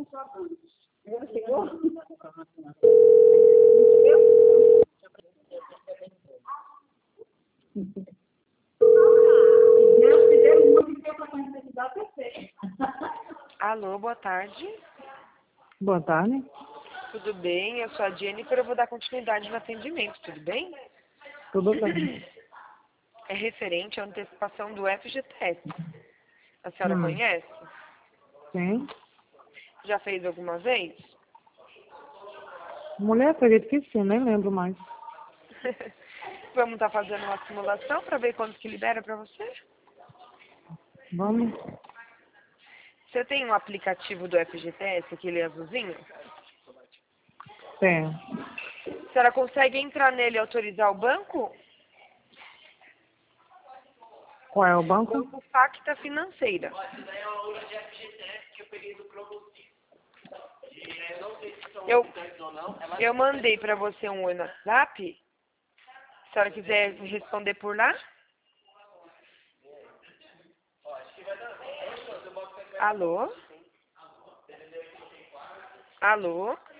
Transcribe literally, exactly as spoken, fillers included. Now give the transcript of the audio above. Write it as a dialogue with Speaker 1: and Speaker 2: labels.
Speaker 1: Agora chegou? Deus te deu muito tempo para conhecer da P C.
Speaker 2: Alô, boa tarde.
Speaker 3: Boa tarde.
Speaker 2: Tudo bem? Eu sou a Jennifer, eu vou dar continuidade no atendimento, tudo bem?
Speaker 3: Tudo bem.
Speaker 2: É referente à antecipação do F G T S. A senhora
Speaker 3: Hum.
Speaker 2: conhece?
Speaker 3: Sim.
Speaker 2: Já fez alguma vez?
Speaker 3: Mulher, acredito que sim, nem lembro mais.
Speaker 2: Vamos estar fazendo uma simulação para ver quanto que libera para você?
Speaker 3: Vamos?
Speaker 2: Você tem um aplicativo do F G T S, aquele azulzinho?
Speaker 3: Tem.
Speaker 2: A senhora consegue entrar nele e autorizar o banco?
Speaker 3: Qual é o banco?
Speaker 2: Banco Facta Financeira. Eu, eu mandei para você um oi no WhatsApp. Se a senhora quiser responder por lá. Alô? Alô?